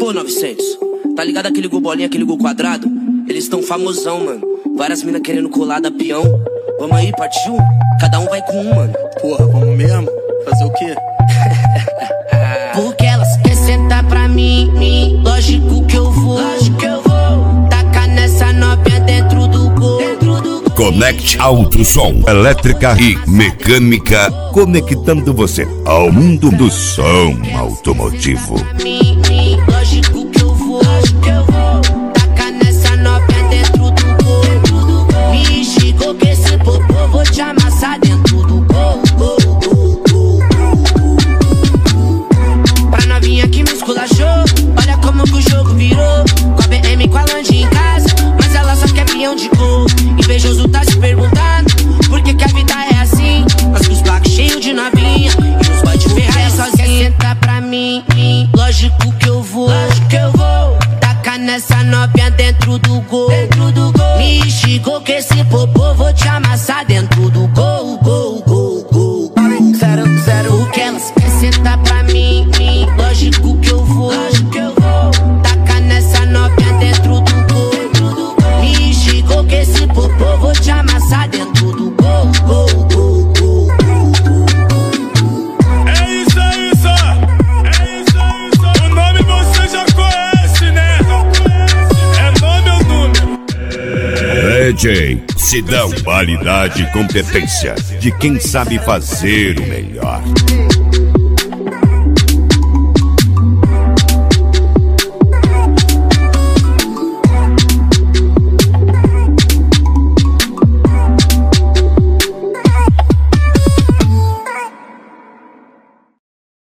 Pô, 900, tá ligado aquele gol bolinha, aquele gol quadrado? Eles tão famosão, mano. Várias minas querendo colar da peão. Vamos aí, partiu? Cada um vai com um, mano. Porra, vamos mesmo? Fazer o quê? Porque elas querem sentar pra mim, lógico que eu vou. Tacar nessa novinha dentro do gol. Conect Alto Som, elétrica e mecânica, conectando você ao mundo do som automotivo. Lógico que eu vou. Tacar nessa novinha dentro do gol. Me esticou que esse popô vou te amassar dentro do gol. Pra novinha que me esculachou, olha como que o jogo virou. Com a BM, com a Land em casa, mas ela só quer peão de gol. Invejoso tá se perguntando por que a vida é assim. Nós com os blacos cheios de novinha e nos pode ferrar sozinha. Senta pra mim, lógico que eu vou. Tacar nessa novinha dentro do gol. Me esticou que esse popô vou te amassar dentro do gol. O que elas querem sentar pra mim, lógico que eu vou. Tacar nessa novinha dentro do gol. Me esticou que esse popô vou te amassar dentro do gol. É isso aí, só. O nome você já conhece, né? É nome ou número? DJ Sidão, qualidade e competência de quem sabe fazer o melhor.